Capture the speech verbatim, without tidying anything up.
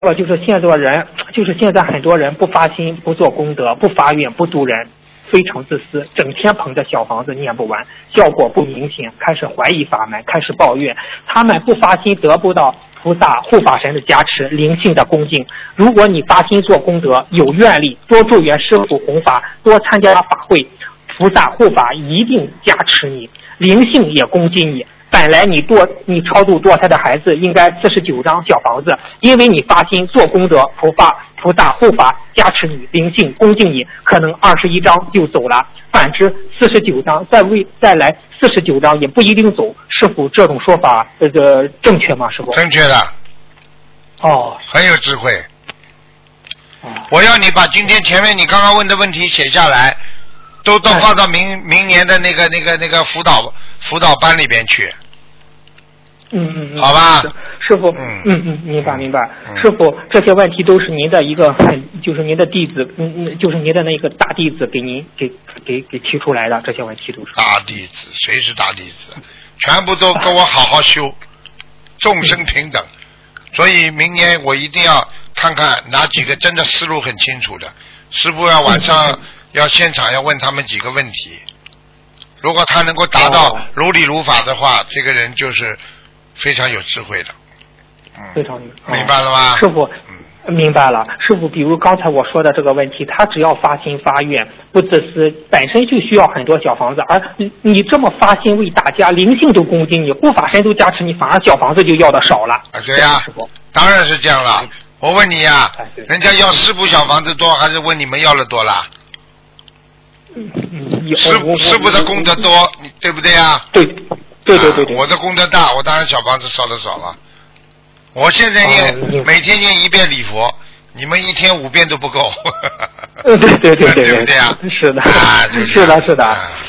呃，就是现在人，就是现在很多人不发心、不做功德、不发愿、不度人，非常自私，整天捧着小房子念不完，效果不明显，开始怀疑法门，开始抱怨，他们不发心得不到菩萨护法神的加持，灵性的恭敬。如果你发心做功德，有愿力，多助缘师父弘法，多参加法会，菩萨护法一定加持你，灵性也恭敬你。本来你堕你超度堕胎的孩子应该四十九张小房子，因为你发心做功德，菩萨菩萨护法加持你，灵性恭敬你，可能二十一张就走了。反之四十九张再为再来四十九张也不一定走。师傅这种说法这个正确吗？师傅？ 正确的。 哦， 很有智慧。 哦， 我要你把今天前面你刚刚问的问题写下来，都都放到明明年的那个那个那个辅导辅导班里边去。 嗯嗯嗯， 好吧， 师傅，嗯嗯嗯，明白明白， 嗯、 师傅，这些问题都是您的一个很，就是您的弟子，嗯嗯，就是您的那个大弟子给您给给给提出来的，这些问题都是。 大弟子，谁是大弟子？全部都跟我好好修，啊、众生平等。嗯、所以明年我一定要看看哪几个真的思路很清楚的，师傅要晚上要现场要问他们几个问题，如果他能够达到如理如法的话，哦、这个人就是非常有智慧的。嗯、 非常有， 明白了吗？ 师傅。 嗯明白了，师傅，比如刚才我说的这个问题，他只要发心发愿，不自私，本身就需要很多小房子，而你你这么发心为大家，灵性都恭敬你，护法神都加持你，反而小房子就要的少了。 啊，对呀、啊，当然是这样了。我问你呀、啊，人家要师傅小房子多，还是问你们要的多啦？ 嗯嗯， 师师傅的功德多，你对不对啊？ 对，对对对对、 啊。我的功德大，我当然小房子烧的少了。我现在念、哦、每天念一遍礼佛，你们一天五遍都不够。 对对对对对， 对不对啊？ 是的， 啊，就是的，是的。